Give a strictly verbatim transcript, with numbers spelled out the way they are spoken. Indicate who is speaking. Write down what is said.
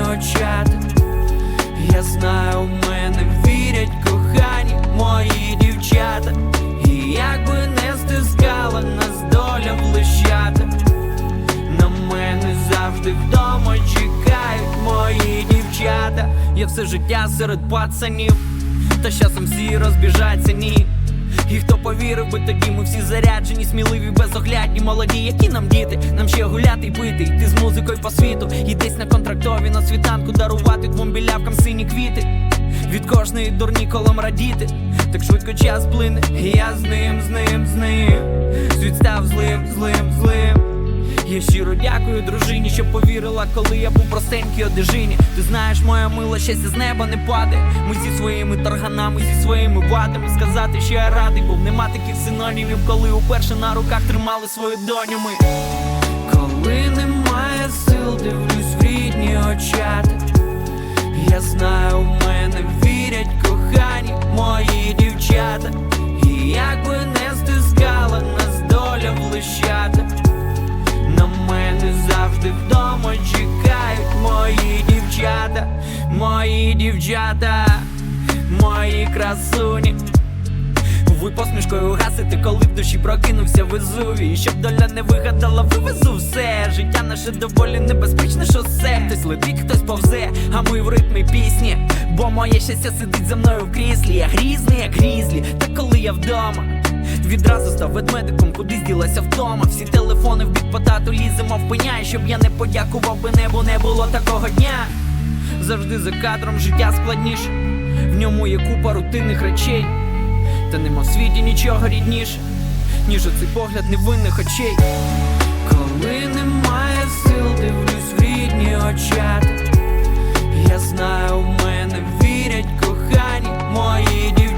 Speaker 1: очата. Я знаю, в мене вірять кохані мої дівчата. І як би не стискала нас доля в лищата, на мене завжди вдома чекають мої дівчата. Я все життя серед пацанів, та з часом всі розбіжаться, ні. І хто повірив би тоді, ми всі заряджені, сміливі, безоглядні, молоді, які нам діти. Нам ще гуляти й пити, йти з музикою по світу. І десь на контрактові на світанку дарувати двом білявкам сині квіти. Від кожної дурні колом радіти, так швидко час плине. І я з ним, з ним, з ним. Світ став злим, злим, злим. Я щиро дякую дружині, що повірила, коли я був простенький одежині. Ти знаєш, моя мила, щастя з неба не падає. Ми зі своїми тарганами, зі своїми вадами. Сказати, що я радий, бо нема таких синонімів, коли уперше на руках тримали свою доню ми. Коли немає сил, дивлюсь в рідні очата. Я знаю, в мене вірять кохані мої дівчата. І як би не стискала нас доля в лищата, на мене завжди вдома чекають мої дівчата. Мої дівчата, мої красуні. Ви посмішкою гасите, коли в душі прокинувся Везувій. Щоб доля не вигадала, вивезу все. Життя наше доволі небезпечне шосе. Хтось летить, хтось повзе, а ми в ритмі пісні. Бо моє щастя сидить за мною в кріслі. Я грізний, як грізлі, та коли я вдома, відразу став ведмедиком, кудись ділася втома. Всі телефони в бік потату ліземо впиняє, щоб я не подякував би небу, не було такого дня. Завжди за кадром життя складніше, в ньому є купа рутинних речей. Та нема в світі нічого рідніше, ніж оцей погляд невинних очей. Коли немає сил, дивлюсь в рідні очата. Я знаю, в мене вірять кохані мої дівчата.